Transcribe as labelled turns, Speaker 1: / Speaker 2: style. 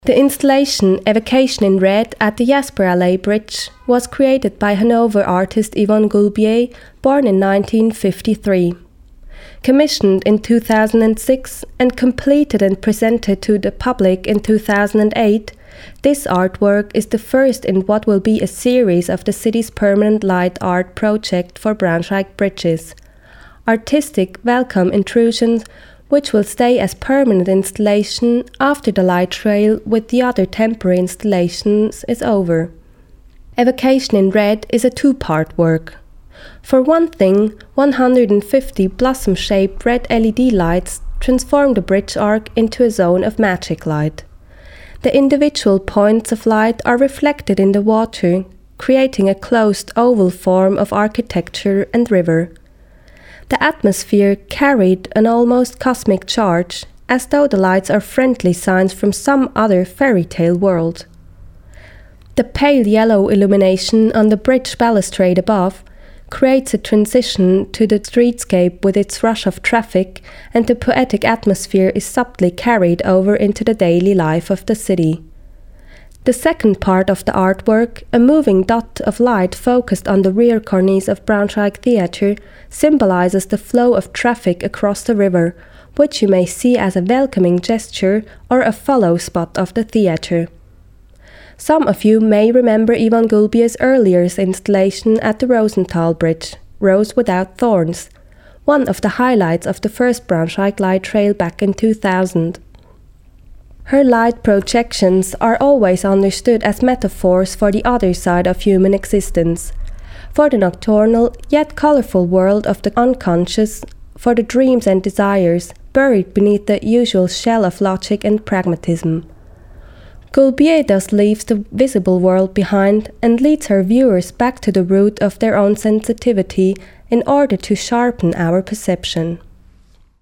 Speaker 1: The installation Evocation in Red at the Jasper Alley Bridge was created by Hanover artist Yvonne Goulbier, born in 1953. Commissioned in 2006 and completed and presented to the public in 2008, this artwork is the first in what will be a series of the city's permanent light art project for Braunschweig bridges. Artistic welcome intrusions which will stay as permanent installation after the light trail with the other temporary installations is over. Evocation in Red is a two-part work. For one thing, 150 blossom-shaped red LED lights transform the bridge arc into a zone of magic light. The individual points of light are reflected in the water, creating a closed oval form of architecture and river. The atmosphere carried an almost cosmic charge, as though the lights are friendly signs from some other fairy tale world. The pale yellow illumination on the bridge balustrade above creates a transition to the streetscape with its rush of traffic, and the poetic atmosphere is subtly carried over into the daily life of the city. The second part of the artwork, a moving dot of light focused on the rear cornice of Braunschweig Theatre, symbolizes the flow of traffic across the river, which you may see as a welcoming gesture or a follow spot of the theatre. Some of you may remember Yvonne Goulbier's earlier installation at the Rosenthal Bridge, Rose Without Thorns, one of the highlights of the first Braunschweig light trail back in 2000. Her light projections are always understood as metaphors for the other side of human existence, for the nocturnal yet colorful world of the unconscious, for the dreams and desires buried beneath the usual shell of logic and pragmatism. Goulbier thus leaves the visible world behind and leads her viewers back to the root of their own sensitivity in order to sharpen our perception.